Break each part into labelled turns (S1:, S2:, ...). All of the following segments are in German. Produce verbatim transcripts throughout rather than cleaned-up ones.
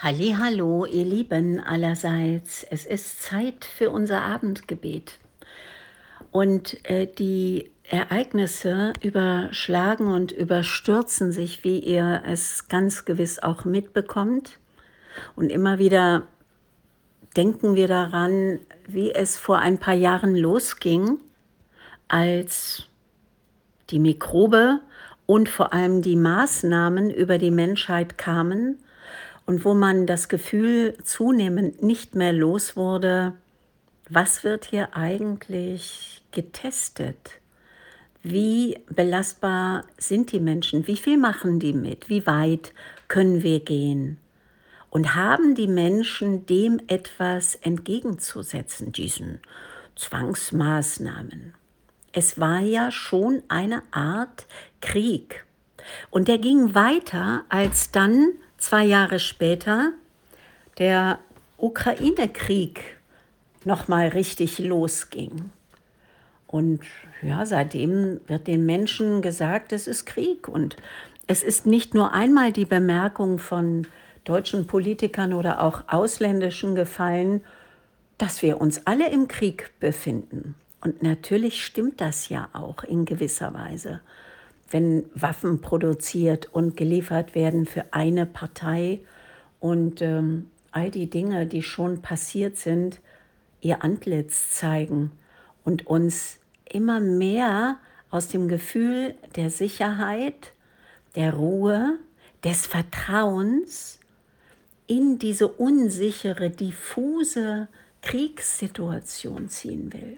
S1: Hallihallo, ihr Lieben allerseits. Es ist Zeit für unser Abendgebet. Und äh, die Ereignisse überschlagen und überstürzen sich, wie ihr es ganz gewiss auch mitbekommt. Und immer wieder denken wir daran, wie es vor ein paar Jahren losging, als die Mikrobe und vor allem die Maßnahmen über die Menschheit kamen und wo man das Gefühl zunehmend nicht mehr los wurde, was wird hier eigentlich getestet? Wie belastbar sind die Menschen? Wie viel machen die mit? Wie weit können wir gehen? Und haben die Menschen dem etwas entgegenzusetzen, diesen Zwangsmaßnahmen? Es war ja schon eine Art Krieg. Und der ging weiter, als dann zwei Jahre später der Ukraine-Krieg noch mal richtig losging. Und ja, seitdem wird den Menschen gesagt, es ist Krieg. Und es ist nicht nur einmal die Bemerkung von deutschen Politikern oder auch ausländischen gefallen, dass wir uns alle im Krieg befinden. Und natürlich stimmt das ja auch in gewisser Weise. Wenn Waffen produziert und geliefert werden für eine Partei und ähm, all die Dinge, die schon passiert sind, ihr Antlitz zeigen und uns immer mehr aus dem Gefühl der Sicherheit, der Ruhe, des Vertrauens in diese unsichere, diffuse Kriegssituation ziehen will.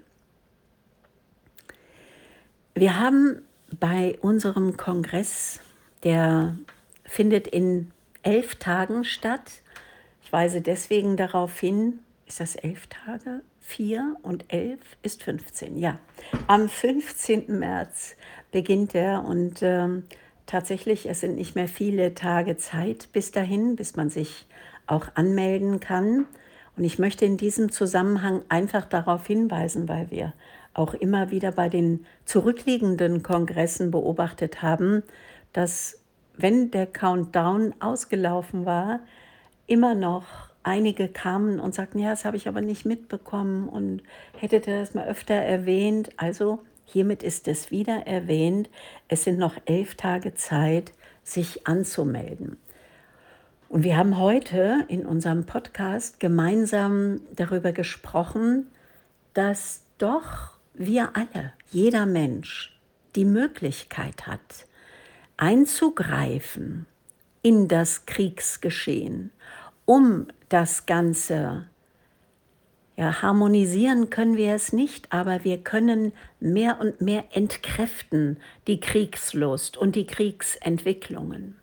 S1: Wir haben bei unserem Kongress, der findet in elf Tagen statt. Ich weise deswegen darauf hin, ist das elf Tage? Vier und elf ist fünfzehn, ja. Am fünfzehnten März beginnt er und ähm, tatsächlich, es sind nicht mehr viele Tage Zeit bis dahin, bis man sich auch anmelden kann. Und ich möchte in diesem Zusammenhang einfach darauf hinweisen, weil wir auch immer wieder bei den zurückliegenden Kongressen beobachtet haben, dass, wenn der Countdown ausgelaufen war, immer noch einige kamen und sagten, ja, das habe ich aber nicht mitbekommen und hättet ihr das mal öfter erwähnt. Also hiermit ist es wieder erwähnt. Es sind noch elf Tage Zeit, sich anzumelden. Und wir haben heute in unserem Podcast gemeinsam darüber gesprochen, dass doch wir alle, jeder Mensch, die Möglichkeit hat, einzugreifen in das Kriegsgeschehen, um das Ganze, ja, harmonisieren können wir es nicht, aber wir können mehr und mehr entkräften die Kriegslust und die Kriegsentwicklungen.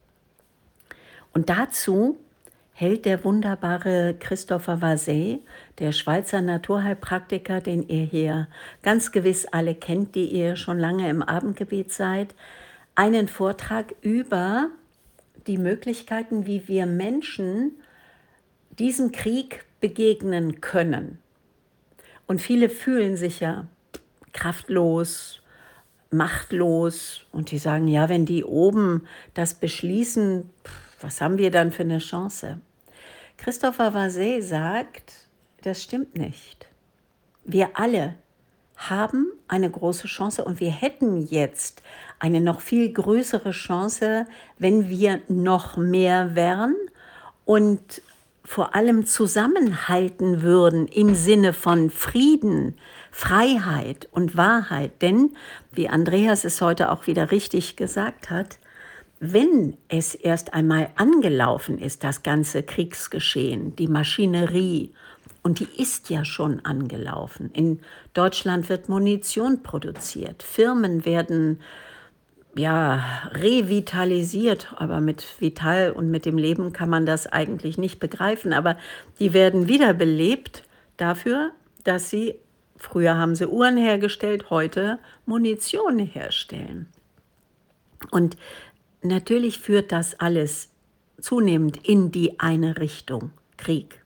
S1: Und dazu hält der wunderbare Christopher Vasey, der Schweizer Naturheilpraktiker, den ihr hier ganz gewiss alle kennt, die ihr schon lange im Abendgebet seid, einen Vortrag über die Möglichkeiten, wie wir Menschen diesem Krieg begegnen können. Und viele fühlen sich ja kraftlos, machtlos und die sagen, ja, wenn die oben das beschließen, was haben wir dann für eine Chance? Christopher Vasey sagt, das stimmt nicht. Wir alle haben eine große Chance und wir hätten jetzt eine noch viel größere Chance, wenn wir noch mehr wären und vor allem zusammenhalten würden im Sinne von Frieden, Freiheit und Wahrheit. Denn, wie Andreas es heute auch wieder richtig gesagt hat, wenn es erst einmal angelaufen ist, das ganze Kriegsgeschehen, die Maschinerie, und die ist ja schon angelaufen. In Deutschland wird Munition produziert, Firmen werden ja revitalisiert, aber mit Vital und mit dem Leben kann man das eigentlich nicht begreifen, aber die werden wiederbelebt dafür, dass sie, früher haben sie Uhren hergestellt, heute Munition herstellen. Und natürlich führt das alles zunehmend in die eine Richtung, Krieg.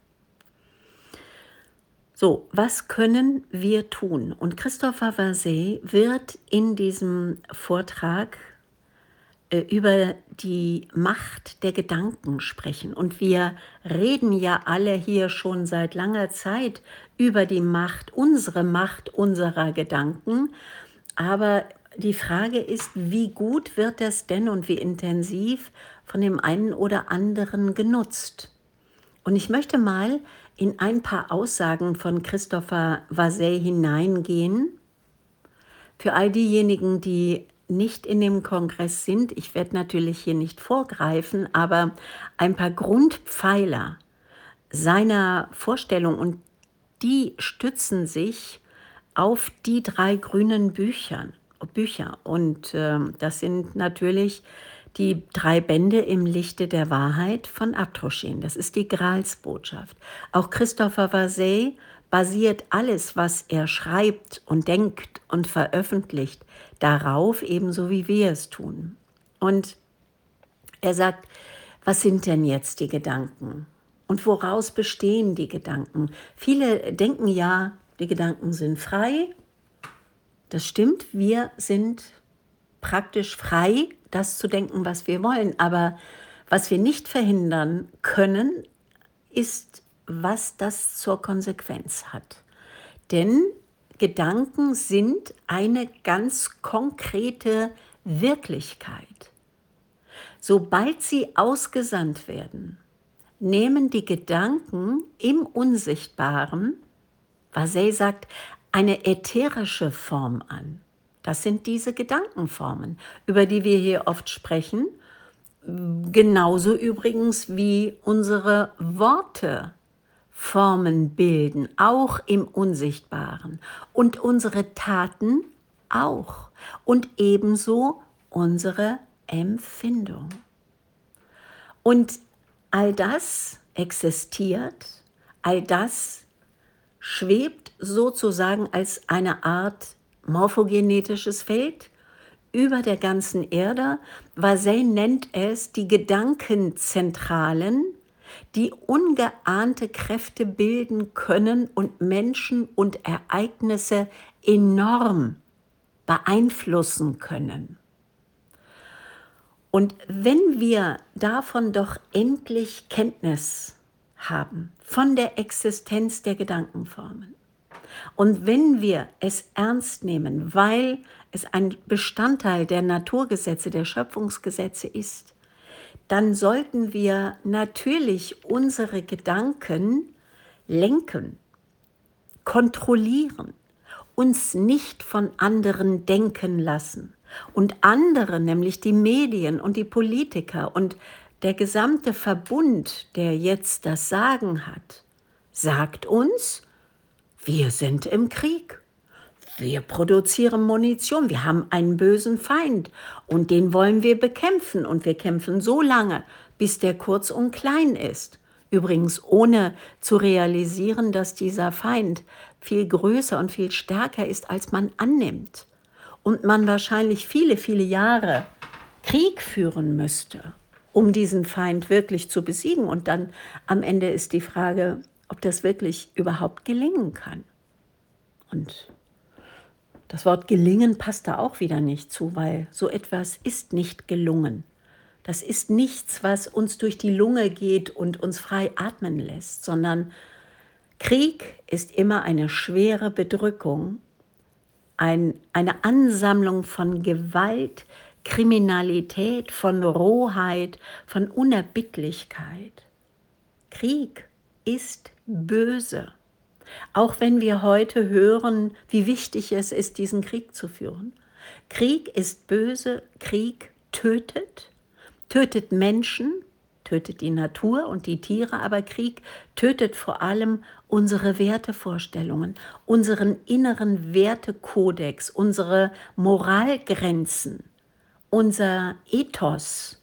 S1: So, was können wir tun? Und Christopher Vasey wird in diesem Vortrag äh, über die Macht der Gedanken sprechen. Und wir reden ja alle hier schon seit langer Zeit über die Macht, unsere Macht unserer Gedanken. Aber die Frage ist, wie gut wird das denn und wie intensiv von dem einen oder anderen genutzt? Und ich möchte mal in ein paar Aussagen von Christopher Vasey hineingehen. Für all diejenigen, die nicht in dem Kongress sind, ich werde natürlich hier nicht vorgreifen, aber ein paar Grundpfeiler seiner Vorstellung, und die stützen sich auf die drei grünen Büchern, Bücher. Und ähm, das sind natürlich die drei Bände im Lichte der Wahrheit von Abtroschen. Das ist die Gralsbotschaft. Auch Christopher Vasey basiert alles, was er schreibt und denkt und veröffentlicht, darauf, ebenso wie wir es tun. Und er sagt, was sind denn jetzt die Gedanken? Und woraus bestehen die Gedanken? Viele denken ja, die Gedanken sind frei. Das stimmt, wir sind praktisch frei, das zu denken, was wir wollen. Aber was wir nicht verhindern können, ist, was das zur Konsequenz hat. Denn Gedanken sind eine ganz konkrete Wirklichkeit. Sobald sie ausgesandt werden, nehmen die Gedanken im Unsichtbaren, Vasey sagt, eine ätherische Form an. Das sind diese Gedankenformen, über die wir hier oft sprechen. Genauso übrigens wie unsere Worte Formen bilden, auch im Unsichtbaren. Und unsere Taten auch. Und ebenso unsere Empfindung. Und all das existiert, all das schwebt sozusagen als eine Art morphogenetisches Feld über der ganzen Erde. Vasey nennt es die Gedankenzentralen, die ungeahnte Kräfte bilden können und Menschen und Ereignisse enorm beeinflussen können. Und wenn wir davon doch endlich Kenntnis haben, von der Existenz der Gedankenformen, und wenn wir es ernst nehmen, weil es ein Bestandteil der Naturgesetze, der Schöpfungsgesetze ist, dann sollten wir natürlich unsere Gedanken lenken, kontrollieren, uns nicht von anderen denken lassen. Und andere, nämlich die Medien und die Politiker und der gesamte Verbund, der jetzt das Sagen hat, sagt uns, wir sind im Krieg. Wir produzieren Munition, wir haben einen bösen Feind und den wollen wir bekämpfen. Und wir kämpfen so lange, bis der kurz und klein ist. Übrigens ohne zu realisieren, dass dieser Feind viel größer und viel stärker ist, als man annimmt. Und man wahrscheinlich viele, viele Jahre Krieg führen müsste, um diesen Feind wirklich zu besiegen. Und dann am Ende ist die Frage, ob das wirklich überhaupt gelingen kann. Und das Wort gelingen passt da auch wieder nicht zu, weil so etwas ist nicht gelungen. Das ist nichts, was uns durch die Lunge geht und uns frei atmen lässt, sondern Krieg ist immer eine schwere Bedrückung, ein, eine Ansammlung von Gewalt, Kriminalität, von Rohheit, von Unerbittlichkeit. Krieg ist böse. Auch wenn wir heute hören, wie wichtig es ist, diesen Krieg zu führen. Krieg ist böse, Krieg tötet, tötet Menschen, tötet die Natur und die Tiere, aber Krieg tötet vor allem unsere Wertevorstellungen, unseren inneren Wertekodex, unsere Moralgrenzen, unser Ethos.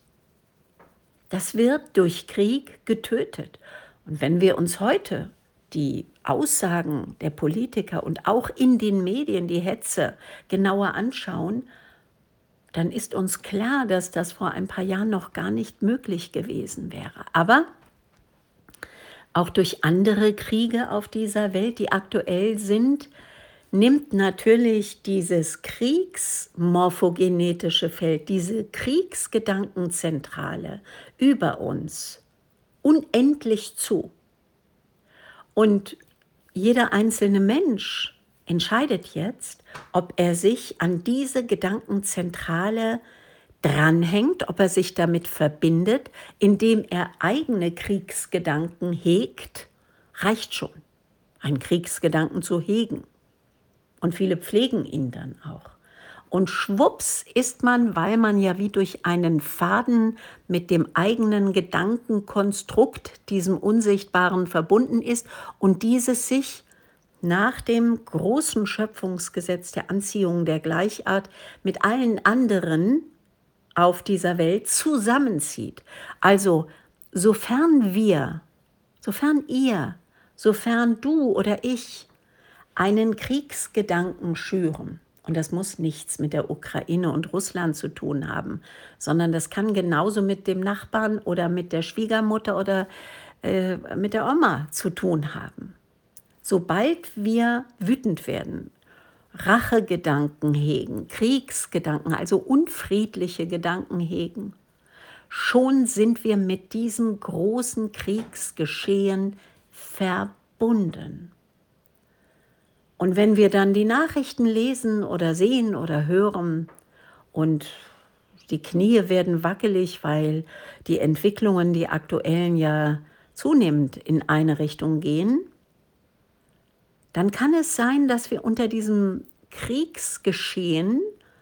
S1: Das wird durch Krieg getötet. Und wenn wir uns heute die Aussagen der Politiker und auch in den Medien die Hetze genauer anschauen, dann ist uns klar, dass das vor ein paar Jahren noch gar nicht möglich gewesen wäre. Aber auch durch andere Kriege auf dieser Welt, die aktuell sind, nimmt natürlich dieses kriegsmorphogenetische Feld, diese Kriegsgedankenzentrale über uns unendlich zu. Und jeder einzelne Mensch entscheidet jetzt, ob er sich an diese Gedankenzentrale dranhängt, ob er sich damit verbindet, indem er eigene Kriegsgedanken hegt, reicht schon, einen Kriegsgedanken zu hegen. Und viele pflegen ihn dann auch. Und schwupps ist man, weil man ja wie durch einen Faden mit dem eigenen Gedankenkonstrukt, diesem Unsichtbaren, verbunden ist und dieses sich nach dem großen Schöpfungsgesetz der Anziehung der Gleichart mit allen anderen auf dieser Welt zusammenzieht. Also sofern wir, sofern ihr, sofern du oder ich einen Kriegsgedanken schüren, und das muss nichts mit der Ukraine und Russland zu tun haben, sondern das kann genauso mit dem Nachbarn oder mit der Schwiegermutter oder äh, mit der Oma zu tun haben. Sobald wir wütend werden, Rachegedanken hegen, Kriegsgedanken, also unfriedliche Gedanken hegen, schon sind wir mit diesem großen Kriegsgeschehen verbunden. Und wenn wir dann die Nachrichten lesen oder sehen oder hören und die Knie werden wackelig, weil die Entwicklungen, die aktuellen, ja zunehmend in eine Richtung gehen, dann kann es sein, dass wir unter diesem Kriegsgeschehen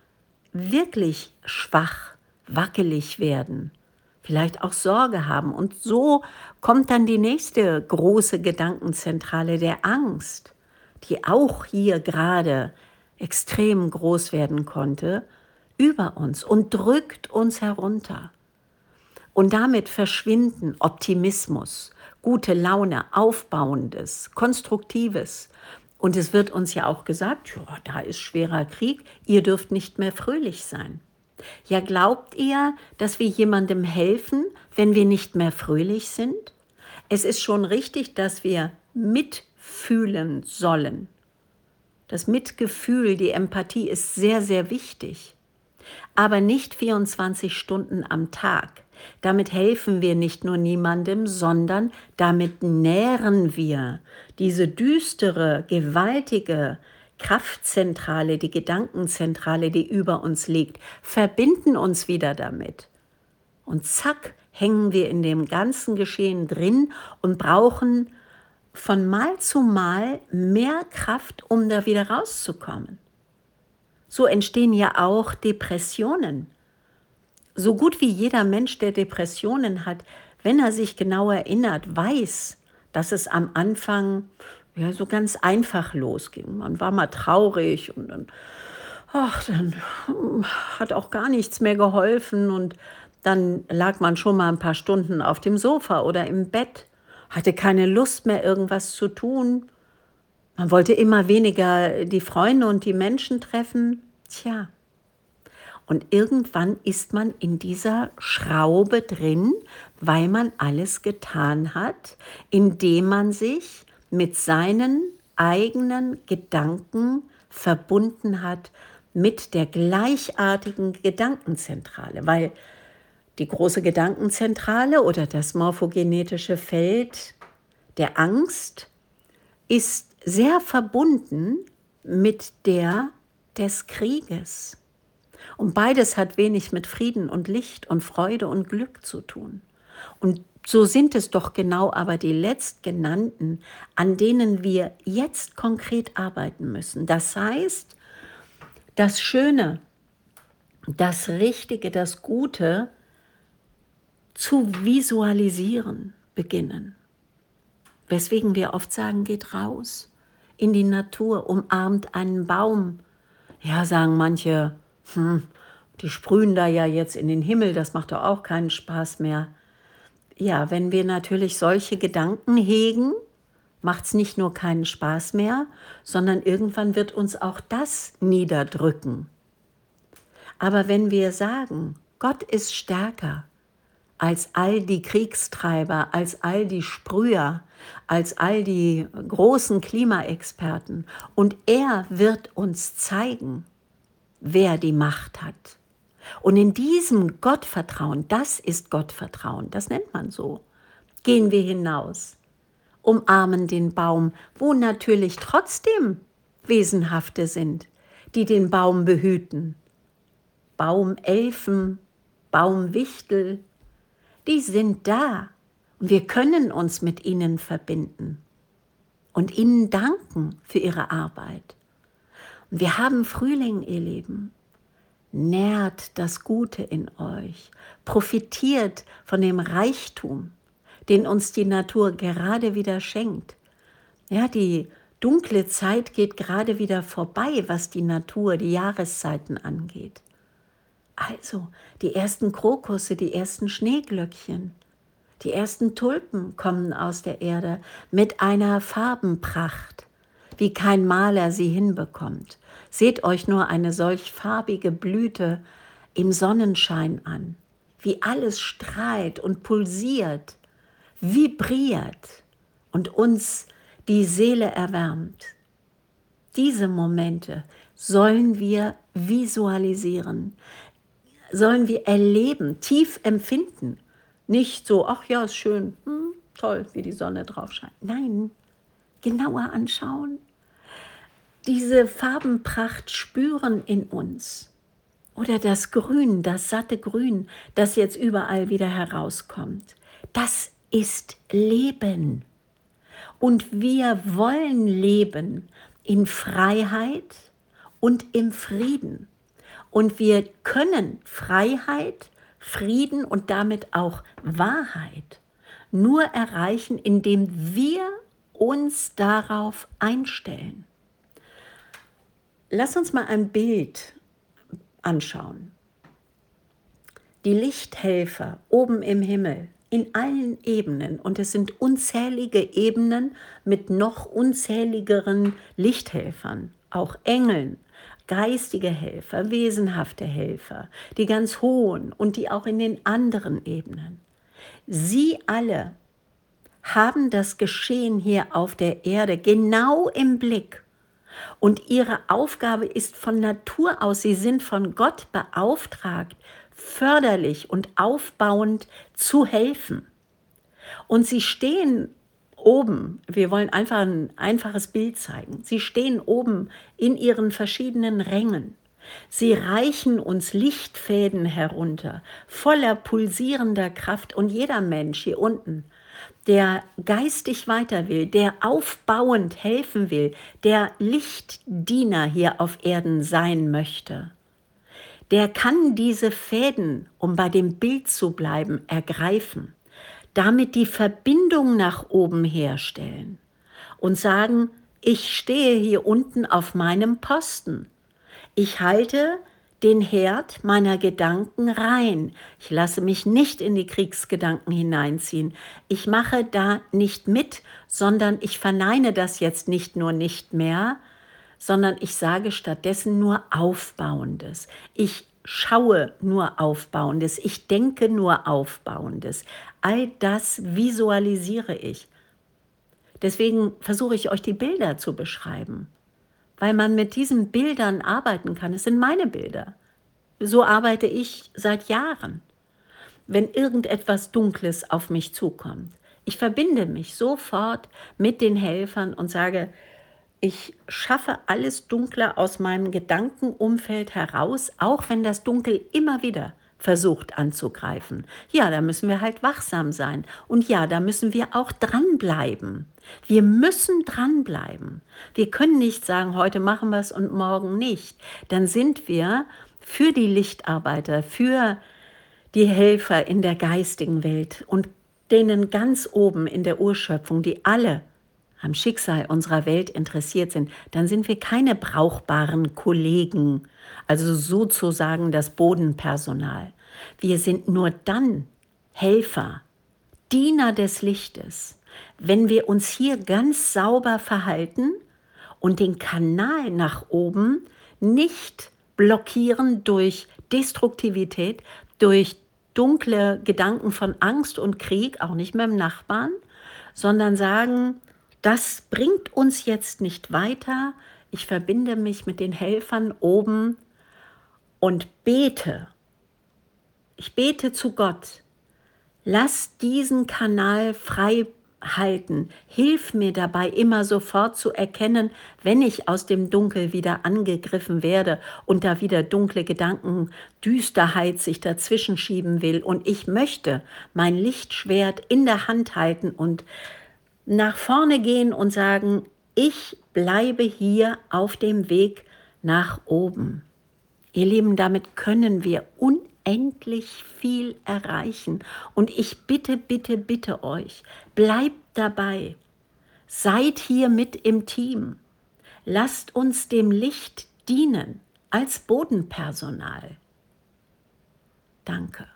S1: wirklich schwach, wackelig werden, vielleicht auch Sorge haben. Und so kommt dann die nächste große Gedankenzentrale der Angst, die auch hier gerade extrem groß werden konnte, über uns und drückt uns herunter. Und damit verschwinden Optimismus, gute Laune, Aufbauendes, Konstruktives. Und es wird uns ja auch gesagt, ja, da ist schwerer Krieg, ihr dürft nicht mehr fröhlich sein. Ja, glaubt ihr, dass wir jemandem helfen, wenn wir nicht mehr fröhlich sind? Es ist schon richtig, dass wir mitfühlen sollen. Das Mitgefühl, die Empathie ist sehr, sehr wichtig. Aber nicht vierundzwanzig Stunden am Tag. Damit helfen wir nicht nur niemandem, sondern damit nähren wir diese düstere, gewaltige Kraftzentrale, die Gedankenzentrale, die über uns liegt, verbinden uns wieder damit. Und zack, hängen wir in dem ganzen Geschehen drin und brauchen von Mal zu Mal mehr Kraft, um da wieder rauszukommen. So entstehen ja auch Depressionen. So gut wie jeder Mensch, der Depressionen hat, wenn er sich genau erinnert, weiß, dass es am Anfang ja so ganz einfach losging. Man war mal traurig und dann, ach, dann hat auch gar nichts mehr geholfen und dann lag man schon mal ein paar Stunden auf dem Sofa oder im Bett, hatte keine Lust mehr, irgendwas zu tun. Man wollte immer weniger die Freunde und die Menschen treffen. Tja, und irgendwann ist man in dieser Schraube drin, weil man alles getan hat, indem man sich mit seinen eigenen Gedanken verbunden hat mit der gleichartigen Gedankenzentrale, weil die große Gedankenzentrale oder das morphogenetische Feld der Angst ist sehr verbunden mit der des Krieges. Und beides hat wenig mit Frieden und Licht und Freude und Glück zu tun. Und so sind es doch genau aber die letztgenannten, an denen wir jetzt konkret arbeiten müssen. Das heißt, das Schöne, das Richtige, das Gute zu visualisieren beginnen. Weswegen wir oft sagen, geht raus in die Natur, umarmt einen Baum. Ja, sagen manche, hm, die sprühen da ja jetzt in den Himmel, das macht doch auch keinen Spaß mehr. Ja, wenn wir natürlich solche Gedanken hegen, macht es nicht nur keinen Spaß mehr, sondern irgendwann wird uns auch das niederdrücken. Aber wenn wir sagen, Gott ist stärker als all die Kriegstreiber, als all die Sprüher, als all die großen Klimaexperten. Und er wird uns zeigen, wer die Macht hat. Und in diesem Gottvertrauen, das ist Gottvertrauen, das nennt man so, gehen wir hinaus, umarmen den Baum, wo natürlich trotzdem Wesenhafte sind, die den Baum behüten. Baumelfen, Baumwichtel, die sind da und wir können uns mit ihnen verbinden und ihnen danken für ihre Arbeit. Und wir haben Frühling, ihr Lieben. Nährt das Gute in euch, profitiert von dem Reichtum, den uns die Natur gerade wieder schenkt. Ja, die dunkle Zeit geht gerade wieder vorbei, was die Natur, die Jahreszeiten angeht. Also die ersten Krokusse, die ersten Schneeglöckchen, die ersten Tulpen kommen aus der Erde mit einer Farbenpracht, wie kein Maler sie hinbekommt. Seht euch nur eine solch farbige Blüte im Sonnenschein an, wie alles strahlt und pulsiert, vibriert und uns die Seele erwärmt. Diese Momente sollen wir visualisieren, sollen wir erleben, tief empfinden. Nicht so, ach ja, ist schön, hm, toll, wie die Sonne drauf scheint. Nein, genauer anschauen. Diese Farbenpracht spüren in uns. Oder das Grün, das satte Grün, das jetzt überall wieder herauskommt. Das ist Leben. Und wir wollen leben in Freiheit und im Frieden. Und wir können Freiheit, Frieden und damit auch Wahrheit nur erreichen, indem wir uns darauf einstellen. Lass uns mal ein Bild anschauen. Die Lichthelfer oben im Himmel, in allen Ebenen, und es sind unzählige Ebenen mit noch unzähligeren Lichthelfern, auch Engeln, geistige Helfer, wesenhafte Helfer, die ganz hohen und die auch in den anderen Ebenen. Sie alle haben das Geschehen hier auf der Erde genau im Blick. Und ihre Aufgabe ist von Natur aus, sie sind von Gott beauftragt, förderlich und aufbauend zu helfen. Und sie stehen oben, wir wollen einfach ein einfaches Bild zeigen, sie stehen oben in ihren verschiedenen Rängen. Sie reichen uns Lichtfäden herunter, voller pulsierender Kraft. Und jeder Mensch hier unten, der geistig weiter will, der aufbauend helfen will, der Lichtdiener hier auf Erden sein möchte, der kann diese Fäden, um bei dem Bild zu bleiben, ergreifen, damit die Verbindung nach oben herstellen und sagen, ich stehe hier unten auf meinem Posten. Ich halte den Herd meiner Gedanken rein. Ich lasse mich nicht in die Kriegsgedanken hineinziehen. Ich mache da nicht mit, sondern ich verneine das jetzt nicht nur nicht mehr, sondern ich sage stattdessen nur Aufbauendes. Ich schaue nur Aufbauendes. Ich denke nur Aufbauendes. All das visualisiere ich. Deswegen versuche ich euch die Bilder zu beschreiben, weil man mit diesen Bildern arbeiten kann. Es sind meine Bilder. So arbeite ich seit Jahren, wenn irgendetwas Dunkles auf mich zukommt. Ich verbinde mich sofort mit den Helfern und sage, ich schaffe alles Dunkle aus meinem Gedankenumfeld heraus, auch wenn das Dunkel immer wieder versucht anzugreifen. Ja, da müssen wir halt wachsam sein. Und ja, da müssen wir auch dranbleiben. Wir müssen dranbleiben. Wir können nicht sagen, heute machen wir es und morgen nicht. Dann sind wir für die Lichtarbeiter, für die Helfer in der geistigen Welt und denen ganz oben in der Urschöpfung, die alle am Schicksal unserer Welt interessiert sind, dann sind wir keine brauchbaren Kollegen, also sozusagen das Bodenpersonal. Wir sind nur dann Helfer, Diener des Lichtes, wenn wir uns hier ganz sauber verhalten und den Kanal nach oben nicht blockieren durch Destruktivität, durch dunkle Gedanken von Angst und Krieg, auch nicht mit dem Nachbarn, sondern sagen, das bringt uns jetzt nicht weiter. Ich verbinde mich mit den Helfern oben und bete. Ich bete zu Gott. Lass diesen Kanal frei halten. Hilf mir dabei, immer sofort zu erkennen, wenn ich aus dem Dunkel wieder angegriffen werde und da wieder dunkle Gedanken, Düsterheit sich dazwischen schieben will. Und ich möchte mein Lichtschwert in der Hand halten und nach vorne gehen und sagen, ich bleibe hier auf dem Weg nach oben. Ihr Lieben, damit können wir unendlich viel erreichen. Und ich bitte, bitte, bitte euch, bleibt dabei. Seid hier mit im Team. Lasst uns dem Licht dienen als Bodenpersonal. Danke.